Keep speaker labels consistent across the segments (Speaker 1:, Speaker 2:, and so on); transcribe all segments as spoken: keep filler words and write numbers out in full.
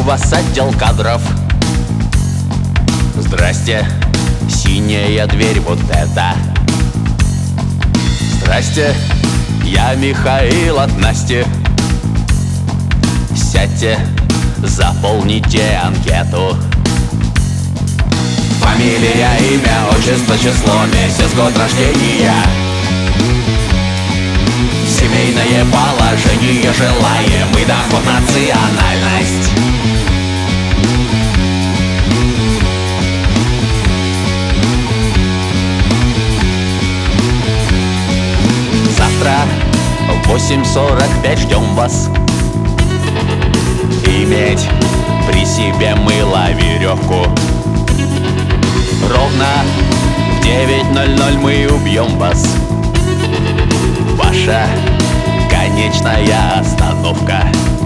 Speaker 1: вас отдел кадров. Здрасте, синяя дверь вот эта. Здрасте, я Михаил от Насти. Сядьте, заполните анкету. Фамилия, имя, отчество, число, месяц, год рождения. Семейное положение, желаемый доход, национальность. Завтра в восемь сорок пять ждем вас. Иметь при себе мыло, веревку. Ровно в девять ноль ноль мы убьем вас. Ваша конечная остановка.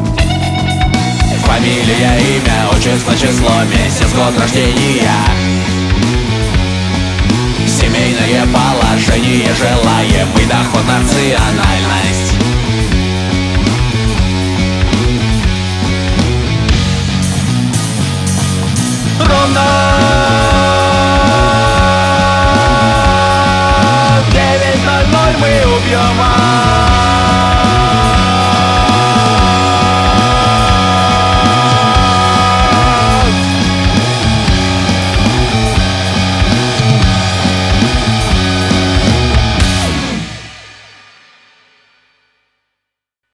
Speaker 1: Фамилия, имя, отчество, число, месяц, год рождения. Семейное положение, желаемый доход, национальность.